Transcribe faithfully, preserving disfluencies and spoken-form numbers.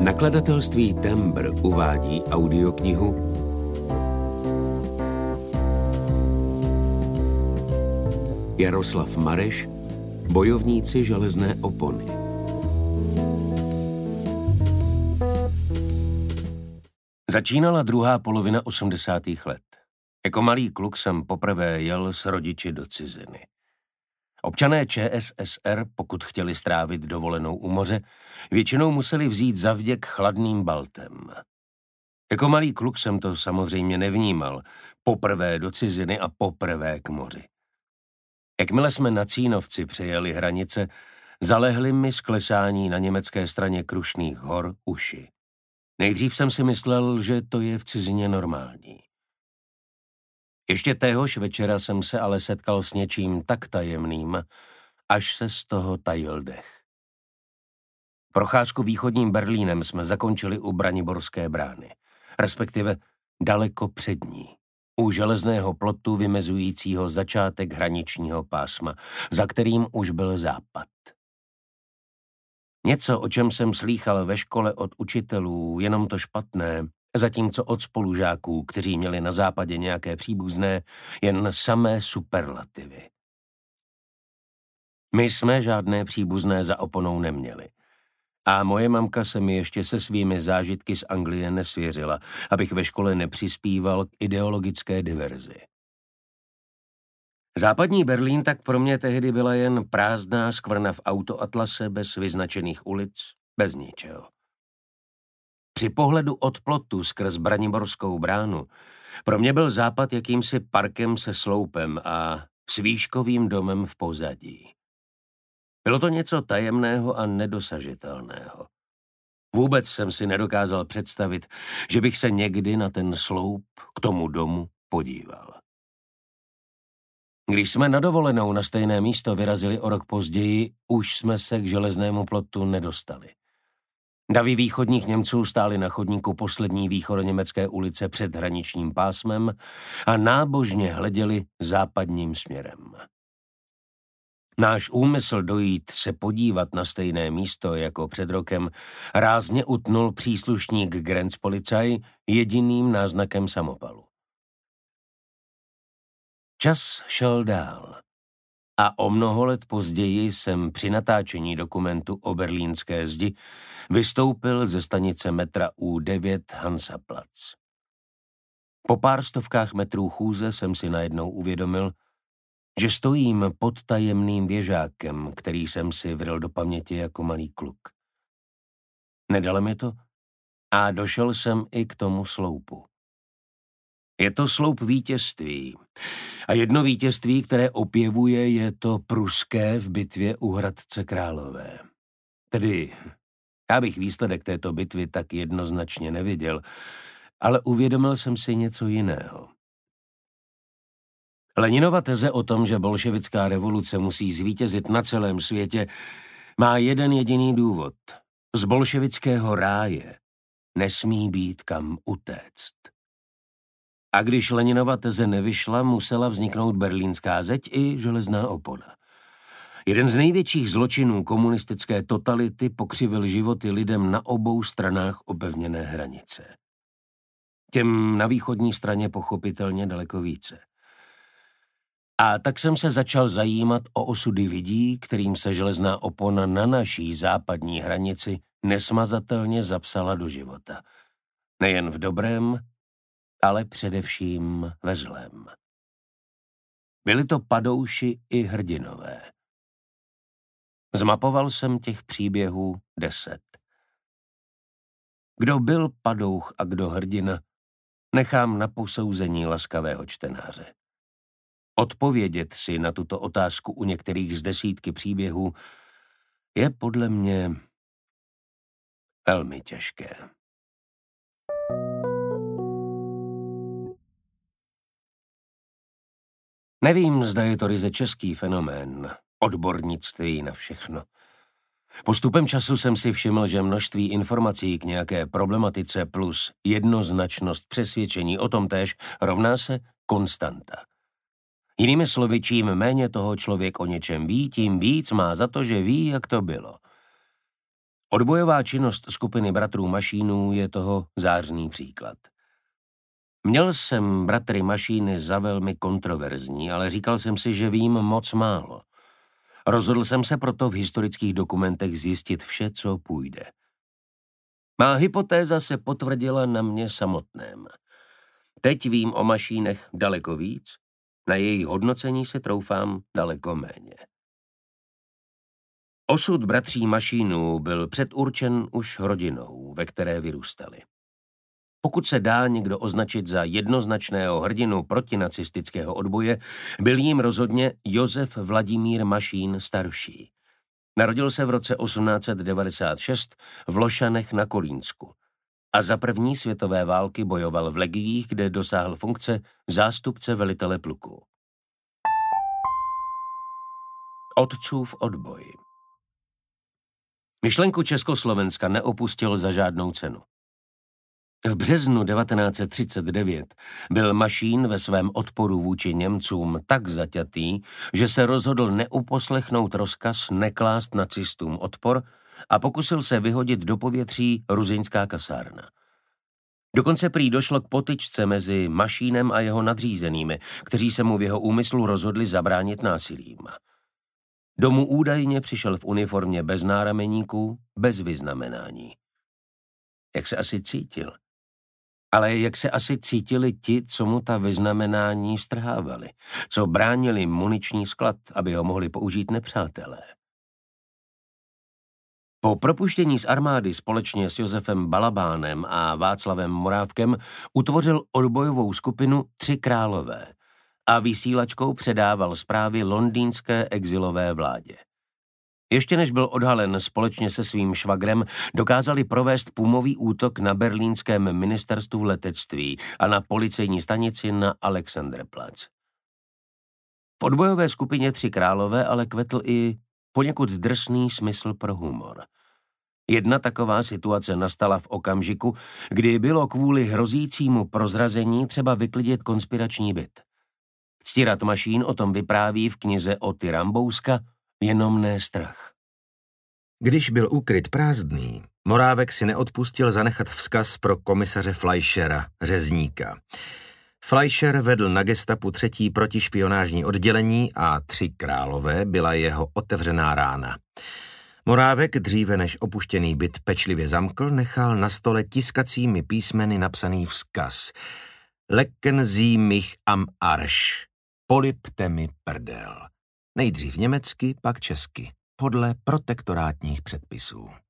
Nakladatelství Tembr uvádí audioknihu Jaroslav Mareš, Bojovníci železné opony. Začínala druhá polovina osmdesátých let. Jako malý kluk jsem poprvé jel s rodiči do ciziny. Občané ČSSR, pokud chtěli strávit dovolenou u moře, většinou museli vzít zavděk chladným Baltem. Jako malý kluk jsem to samozřejmě nevnímal, poprvé do ciziny a poprvé k moři. Jakmile jsme na Cínovci přejeli hranice, zalehly mi z klesání na německé straně Krušných hor uši. Nejdřív jsem si myslel, že to je v cizině normální. Ještě téhož večera jsem se ale setkal s něčím tak tajemným, až se z toho tajil dech. Procházku východním Berlínem jsme zakončili u Braniborské brány, respektive daleko před ní, u železného plotu vymezujícího začátek hraničního pásma, za kterým už byl západ. Něco, o čem jsem slýchal ve škole od učitelů, jenom to špatné, zatímco od spolužáků, kteří měli na západě nějaké příbuzné, jen samé superlativy. My jsme žádné příbuzné za oponou neměli. A moje mamka se mi ještě se svými zážitky z Anglie nesvěřila, abych ve škole nepřispíval k ideologické diverzi. Západní Berlín tak pro mě tehdy byla jen prázdná skvrna v autoatlase bez vyznačených ulic, bez ničeho. Při pohledu od plotu skrz Braniborskou bránu pro mě byl západ jakýmsi parkem se sloupem a s výškovým domem v pozadí. Bylo to něco tajemného a nedosažitelného. Vůbec jsem si nedokázal představit, že bych se někdy na ten sloup k tomu domu podíval. Když jsme na dovolenou na stejné místo vyrazili o rok později, už jsme se k železnému plotu nedostali. Davy východních Němců stáli na chodníku poslední východoněmecké ulice před hraničním pásmem a nábožně hleděli západním směrem. Náš úmysl dojít se podívat na stejné místo jako před rokem rázně utnul příslušník Grenzpolizei jediným náznakem samopalu. Čas šel dál a o mnoho let později jsem při natáčení dokumentu o berlínské zdi vystoupil ze stanice metra U devět Hansaplatz. Po pár stovkách metrů chůze jsem si najednou uvědomil, že stojím pod tajemným věžákem, který jsem si vryl do paměti jako malý kluk. Nedalo mi to a došel jsem i k tomu sloupu. Je to sloup vítězství. A jedno vítězství, které opěvuje, je to pruské v bitvě u Hradce Králové. Tedy, já bych výsledek této bitvy tak jednoznačně neviděl, ale uvědomil jsem si něco jiného. Leninova teze o tom, že bolševická revoluce musí zvítězit na celém světě, má jeden jediný důvod. Z bolševického ráje nesmí být kam utéct. A když Leninova teze nevyšla, musela vzniknout berlínská zeď i železná opona. Jeden z největších zločinů komunistické totality pokřivil životy lidem na obou stranách opevněné hranice. Těm na východní straně pochopitelně daleko více. A tak jsem se začal zajímat o osudy lidí, kterým se železná opona na naší západní hranici nesmazatelně zapsala do života. Nejen v dobrém, ale především ve zlém. Byli to padouši i hrdinové. Zmapoval jsem těch příběhů deset. Kdo byl padouch a kdo hrdina, nechám na posouzení laskavého čtenáře. Odpovědět si na tuto otázku u některých z desítky příběhů je podle mě velmi těžké. Nevím, zda je to ryze český fenomén, odbornictví na všechno. Postupem času jsem si všiml, že množství informací k nějaké problematice plus jednoznačnost přesvědčení o tom též rovná se konstanta. Jinými slovy, čím méně toho člověk o něčem ví, tím víc má za to, že ví, jak to bylo. Odbojová činnost skupiny bratrů Mašínů je toho zářný příklad. Měl jsem bratry Mašíny za velmi kontroverzní, ale říkal jsem si, že vím moc málo. Rozhodl jsem se proto v historických dokumentech zjistit vše, co půjde. Má hypotéza se potvrdila na mě samotném. Teď vím o Mašínech daleko víc, na jejich hodnocení se troufám daleko méně. Osud bratří Mašínů byl předurčen už rodinou, ve které vyrůstali. Pokud se dá někdo označit za jednoznačného hrdinu protinacistického odboje, byl jím rozhodně Josef Vladimír Mašín starší. Narodil se v roce osmnáct set devadesát šest v Lošanech na Kolínsku a za první světové války bojoval v legiích, kde dosáhl funkce zástupce velitele pluku. Otcův odboj. Myšlenku Československa neopustil za žádnou cenu. V březnu devatenáct set třicet devět byl Mašín ve svém odporu vůči Němcům tak zaťatý, že se rozhodl neuposlechnout rozkaz neklást nacistům odpor a pokusil se vyhodit do povětří ruzyňská kasárna. Dokonce prý došlo k potyčce mezi Mašínem a jeho nadřízenými, kteří se mu v jeho úmyslu rozhodli zabránit násilím. Domů údajně přišel v uniformě bez nárameníků, bez vyznamenání. Jak se asi cítil? Ale jak se asi cítili ti, co mu ta vyznamenání strhávali, co bránili muniční sklad, aby ho mohli použít nepřátelé. Po propuštění z armády společně s Josefem Balabánem a Václavem Morávkem utvořil odbojovou skupinu Tři králové a vysílačkou předával zprávy londýnské exilové vládě. Ještě než byl odhalen společně se svým švagrem, dokázali provést pumový útok na berlínském ministerstvu letectví a na policejní stanici na Alexanderplatz. V odbojové skupině Tři králové ale kvetl i poněkud drsný smysl pro humor. Jedna taková situace nastala v okamžiku, kdy bylo kvůli hrozícímu prozrazení třeba vyklidit konspirační byt. Ctirat Mašín o tom vypráví v knize Oty Rambouska Jenom ne strach. Když byl úkryt prázdný, Morávek si neodpustil zanechat vzkaz pro komisaře Fleischera, řezníka. Fleischer vedl na gestapu třetí protišpionážní oddělení a Tři králové byla jeho otevřená rána. Morávek, dříve než opuštěný byt pečlivě zamkl, nechal na stole tiskacími písmeny napsaný vzkaz. Lecken Sie mich am Arsch. Polipte mi prdel. Nejdřív německy, pak česky, podle protektorátních předpisů.